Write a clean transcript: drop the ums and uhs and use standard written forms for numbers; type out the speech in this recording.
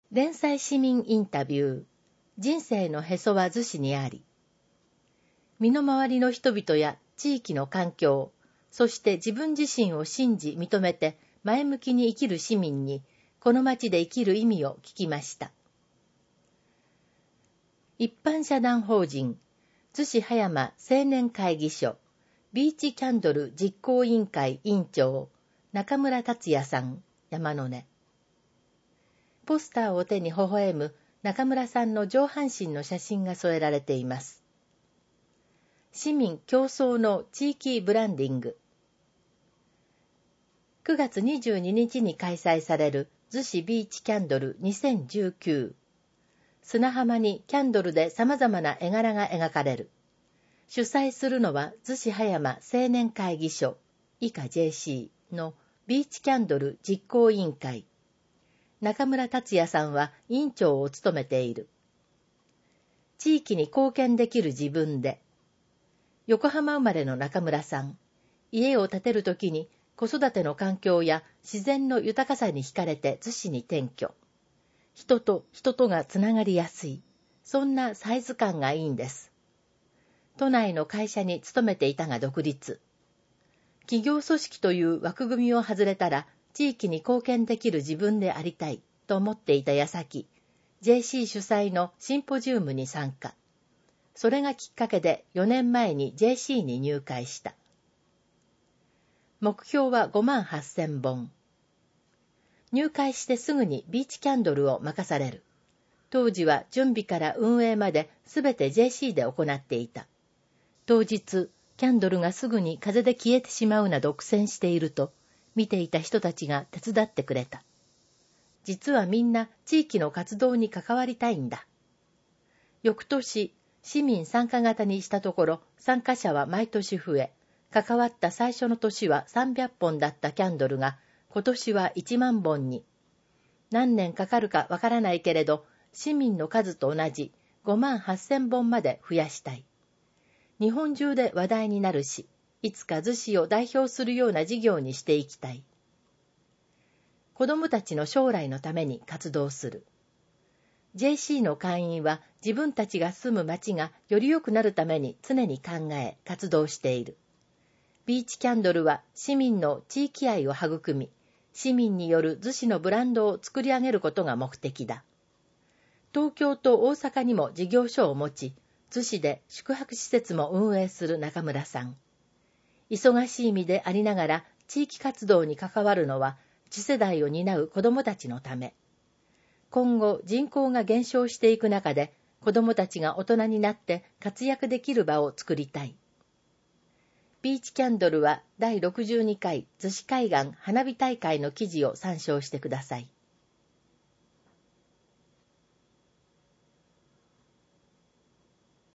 連載市民インタビュー。人生のへそは逗子にあり。身の回りの人々や地域の環境、そして自分自身を信じ認めて前向きに生きる市民に、この町で生きる意味を聞きました。一般社団法人逗子葉山青年会議所ビーチキャンドル実行委員会委員長中村達也さん、山の根。ポスターを手に微笑む中村さんの上半身の写真が添えられています。市民共創の地域ブランディング。9月22日に開催される逗子ビーチキャンドル2019。砂浜にキャンドルで様々な絵柄が描かれる。主催するのは逗子葉山青年会議所以下 JC のビーチキャンドル実行委員会。中村達也さんは委員長を務めている。地域に貢献できる自分で。横浜生まれの中村さん。家を建てるときに子育ての環境や自然の豊かさに惹かれて逗子に転居。人と人とがつながりやすい。そんなサイズ感がいいんです。都内の会社に勤めていたが独立。企業組織という枠組みを外れたら地域に貢献できる自分でありたいと思っていた矢先、JC 主催のシンポジウムに参加。それがきっかけで4年前に JC に入会した。目標は58,000本。入会してすぐにビーチキャンドルを任される。当時は準備から運営まですべて JC で行っていた。当日、キャンドルがすぐに風で消えてしまうなど苦戦していると、見ていた人たちが手伝ってくれた。実はみんな地域の活動に関わりたいんだ。翌年、市民参加型にしたところ、参加者は毎年増え、関わった最初の年は300本だったキャンドルが、今年は1万本に。何年かかるかわからないけれど、市民の数と同じ58,000本まで増やしたい。日本中で話題になるし、いつか逗子を代表するような事業にしていきたい。子どもたちの将来のために活動する。JC の会員は自分たちが住む町がより良くなるために常に考え、活動している。ビーチキャンドルは市民の地域愛を育み、市民による逗子のブランドを作り上げることが目的だ。東京と大阪にも事業所を持ち、逗子で宿泊施設も運営する中村さん。忙しい身でありながら地域活動に関わるのは次世代を担う子どもたちのため。今後人口が減少していく中で子どもたちが大人になって活躍できる場を作りたい。ビーチキャンドルは第62回逗子海岸花火大会の記事を参照してください。